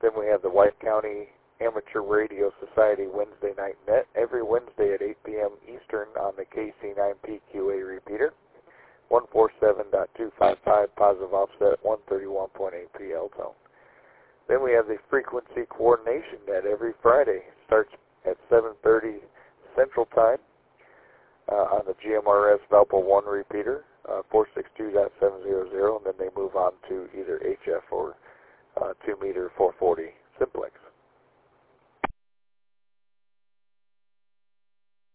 Then we have the White County Amateur Radio Society Wednesday Night Net every Wednesday at 8 p.m. Eastern on the KC9PQA repeater, 147.255 positive offset 131.8 PL tone. Then we have the Frequency Coordination Net every Friday. It starts at 7:30 Central Time on the GMRS Valpo 1 repeater, 462.700, and then they move on to either HF or 2-meter 440 simplex.